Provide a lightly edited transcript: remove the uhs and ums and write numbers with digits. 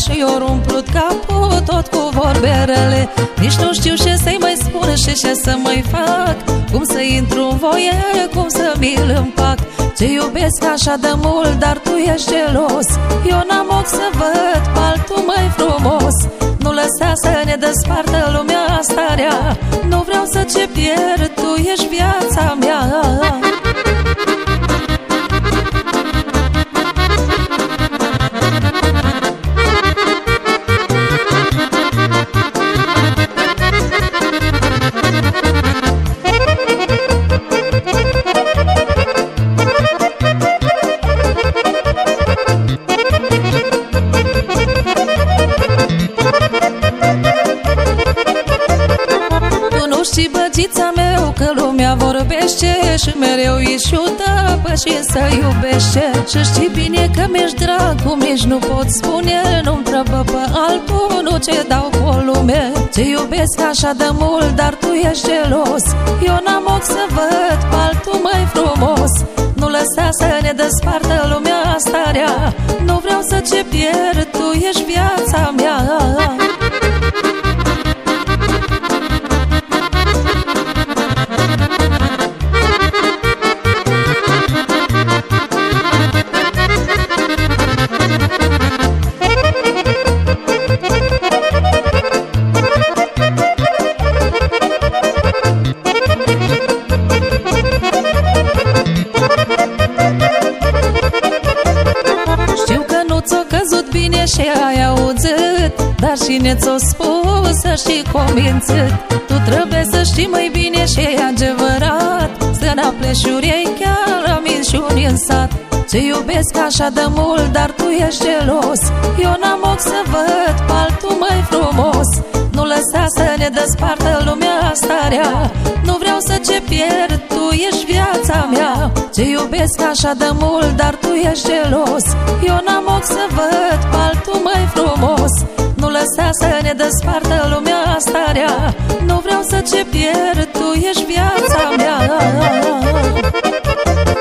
și eu umplut capul tot cu vorbe rele. Nici nu știu ce să-i mai spun și ce să mai fac, cum să intru în voie, cum să mi-l împac. Te iubesc așa de mult, dar tu ești gelos. Eu n-am ochi să văd pe altul mai frumos. Nu lăsa să ne despartă lumea starea. Nu vreau să ce pierd, tu ești viața mea. Și băgița meu că lumea vorbește și mereu îi șută pe și să iubește. Și știi bine că mi-ești drag, cum nici nu pot spune. Nu-mi trăbă pe altul, nu ce dau pe lume. Te iubesc așa de mult, dar tu ești gelos. Eu n-am ochi să văd pe altul mai frumos. Nu lăsa să ne despartă lumea starea. Nu vreau să ce pierd, tu ești viața mea. Și ai auzit, dar cine ți-o spus să știi convințit. Tu trebuie să știi mai bine și e adevărat, să n-apleși urechea la minciuni în sat. Te iubesc așa de mult, dar tu ești gelos. Eu n-am ochi să văd pe altul mai frumos. Nu lăsa să ne despartă lumea starea. Nu vreau să ce pierd, tu ești viața mea. Te iubesc așa de mult, dar tu ești gelos. Eu n-am ochi să văd pe altul mai frumos. Nu lăsa să ne despartă lumea starea. Nu vreau să ce pierd, tu ești viața mea.